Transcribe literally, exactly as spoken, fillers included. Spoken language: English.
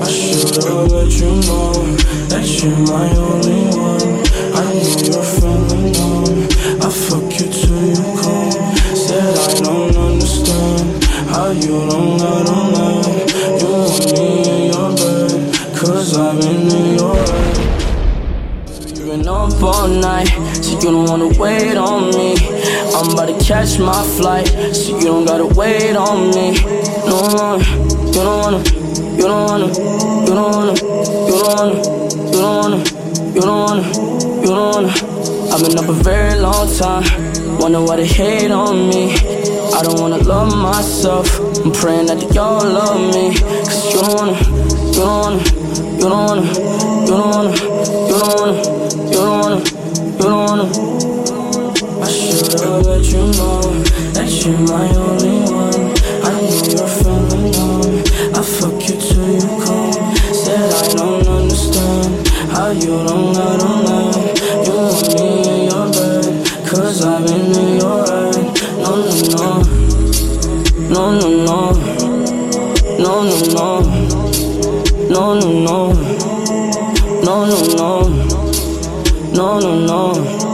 I should've let you know that you're my only one. I know you're feeling numb. I fuck you till you come. Said I don't understand how you don't let on that. You want me in your bed, cause I've been in your head. You've been up all night, so you don't wanna wait on me. I'm about to catch my flight, so you don't gotta wait on me. No, you don't wanna, you don't wanna, you don't wanna, you don't wanna, you don't wanna, you don't wanna, you don't wanna. I've been up a very long time, wonder why they hate on me. I don't wanna love myself, I'm praying that y'all love me. Cause you don't wanna, you don't wanna, you don't wanna, you don't wanna, you don't wanna, you don't wanna, you don't wanna. I should've let you know that you're my only one. I know you're feeling numb. I fuck you till you come. Said I don't understand how you don't let on that. You want me in your bed, cause I've been in your head. No, no, no. No, no, no. No, no, no. No, no, no. No, no, no. No, no, no.